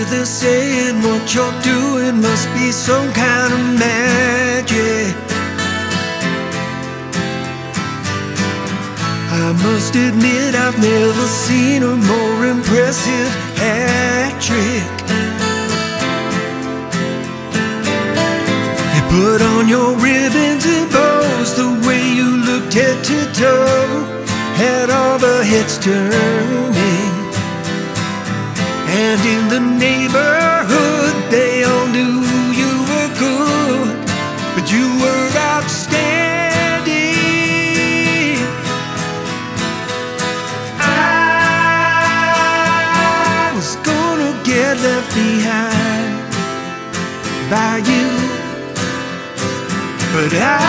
they're saying what you're doing must be some kind of magic. I must admit I've never seen a more impressive hat trick. You put on your ribbons and bows, the way you looked head to toe had all the heads turning. And in the neighborhood they all knew you were good, but you were outstanding. I was gonna get left behind by you, but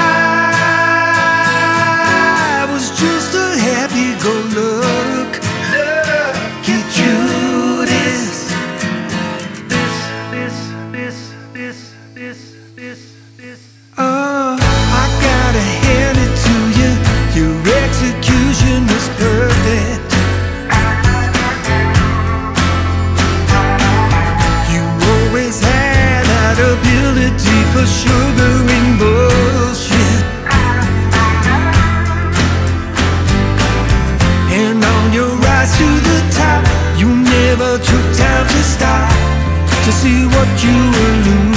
I was just a happy-go-lucky Judas. Oh, I gotta hand it to you, your execution was perfect. You always had that ability for sugaring bullshit. And on your rise to the top, you never took time to stop to see what you were losing.